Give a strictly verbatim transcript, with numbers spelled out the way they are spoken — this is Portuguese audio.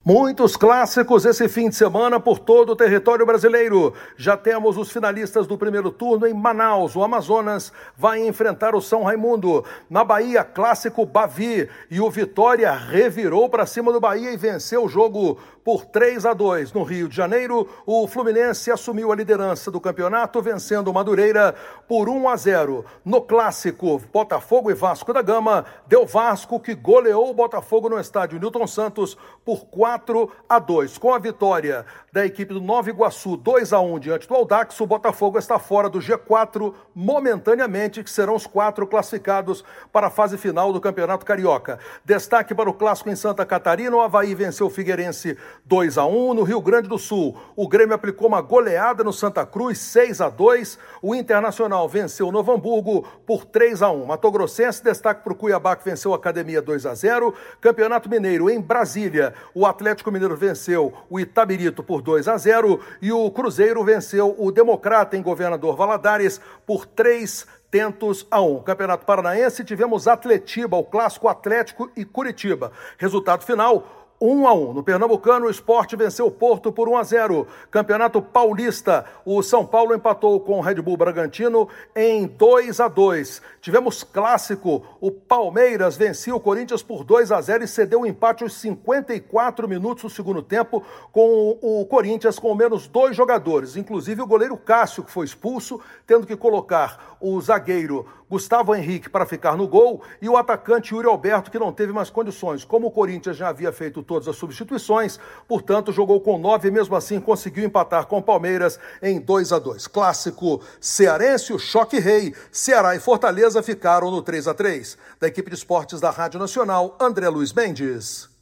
Muitos clássicos esse fim de semana por todo o território brasileiro. Já temos os finalistas do primeiro turno em Manaus. O Amazonas vai enfrentar o São Raimundo. Na Bahia, clássico Bavi. E o Vitória revirou para cima do Bahia e venceu o jogo por três a dois. No Rio de Janeiro, o Fluminense assumiu a liderança do campeonato, vencendo o Madureira por um a zero. No clássico, Botafogo e Vasco da Gama, deu Vasco, que goleou o Botafogo no estádio Newton Santos por quatro a dois. Com a vitória da equipe do Nova Iguaçu dois a um diante do Audax, o Botafogo está fora do G quatro momentaneamente, que serão os quatro classificados para a fase final do Campeonato Carioca. Destaque para o clássico em Santa Catarina, o Avaí venceu o Figueirense dois a um. No Rio Grande do Sul, o Grêmio aplicou uma goleada no Santa Cruz, seis a dois. O Internacional venceu o Novo Hamburgo por três a um. Mato Grossense, destaque para o Cuiabá, que venceu a Academia dois a zero. Campeonato Mineiro, em Brasília, o Atlético Mineiro venceu o Itabirito por dois a zero e o Cruzeiro venceu o Democrata em Governador Valadares por três tentos a um. Campeonato Paranaense, tivemos Atletiba, o clássico Atlético e Curitiba. Resultado final, um a um. No Pernambucano, o Sport venceu o Porto por um a zero. Campeonato Paulista, o São Paulo empatou com o Red Bull Bragantino em dois a dois. Tivemos clássico, o Palmeiras venceu o Corinthians por dois a zero e cedeu o empate aos cinquenta e quatro minutos do segundo tempo, com o Corinthians com menos dois jogadores, inclusive o goleiro Cássio, que foi expulso, tendo que colocar o zagueiro Gustavo Henrique para ficar no gol e o atacante Yuri Alberto, que não teve mais condições. Como o Corinthians já havia feito todas as substituições, portanto jogou com nove e mesmo assim conseguiu empatar com o Palmeiras em dois a dois. Clássico cearense, o choque rei. Ceará e Fortaleza ficaram no três a três. Da equipe de esportes da Rádio Nacional, André Luiz Mendes.